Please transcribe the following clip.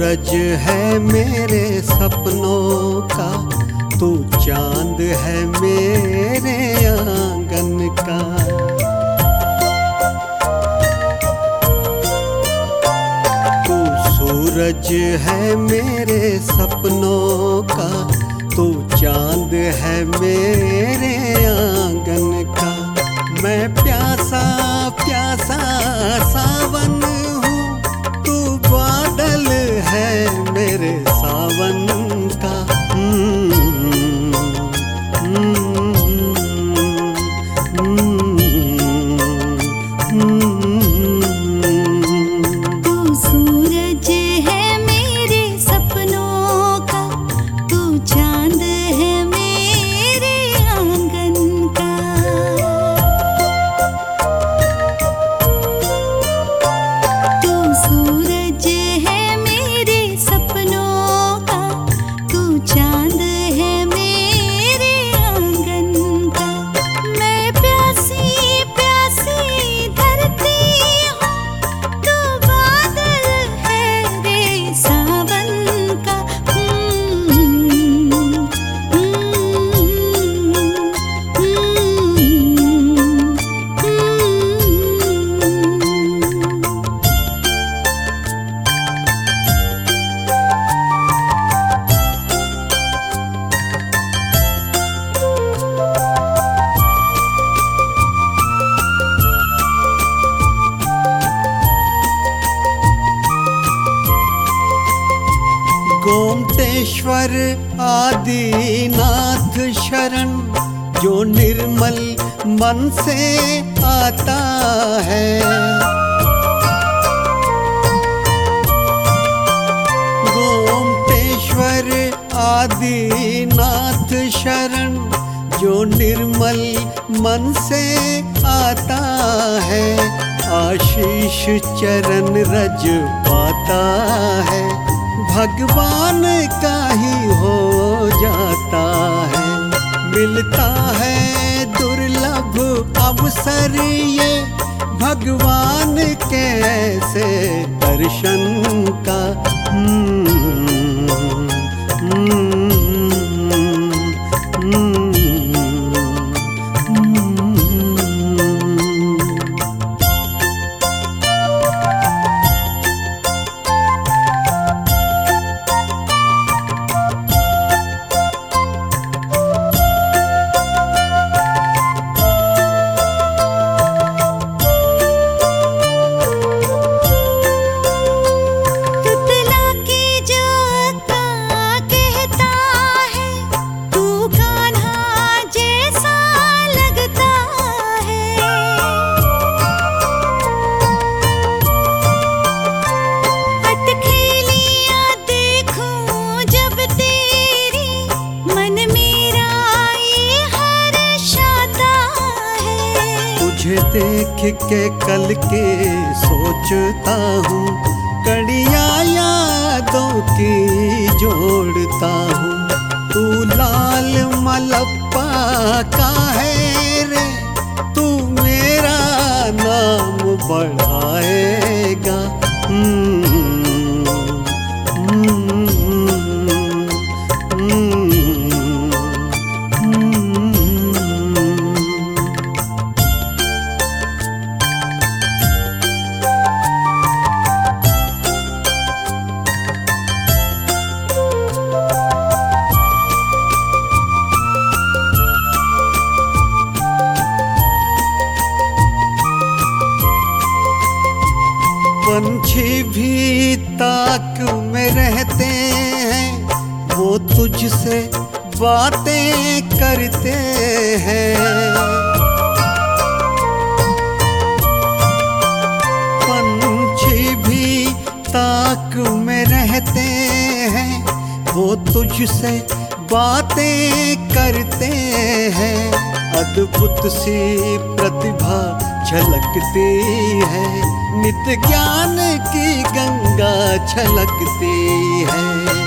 सूरज है मेरे सपनों का, तू चांद है मेरे आंगन का। तू सूरज है मेरे सपनों का, तू चांद है मेरे आंगन का। मैं प्यासा प्यासा सावन हूँ, तू बादल है मेरे सावन का। तू सूरज है मेरे सपनों का, तू चांद है मेरे आंगन का। तू सूरज है मेरे सपनों का, तू चांद है मेरे आंगन का। मैं प्यासी प्यासी धरती हूँ, तू बादल है रे सावन का। गोमतेश्वर आदिनाथ शरण, जो निर्मल मन से आता है। गोमतेश्वर आदिनाथ शरण, जो निर्मल मन से आता है। आशीष चरण रज पाता है, भगवान का ही हो जाता है। मिलता है दुर्लभ अवसर ये, भगवान के ऐसे दर्शन का। तुझे देख के कल के सोचता हूँ, कड़ियाँ यादों की जोड़ता हूँ। तू लाल मलप्पा का है रे, तू मेरा नाम बढ़ाएगा। पंछी भी ताक में रहते हैं, वो तुझसे बातें करते हैं। पंछी भी ताक में रहते हैं, वो तुझसे बातें करते हैं। अद्भुत सी प्रतिभा झलकती है, नित्य ज्ञान की गंगा छलकती है।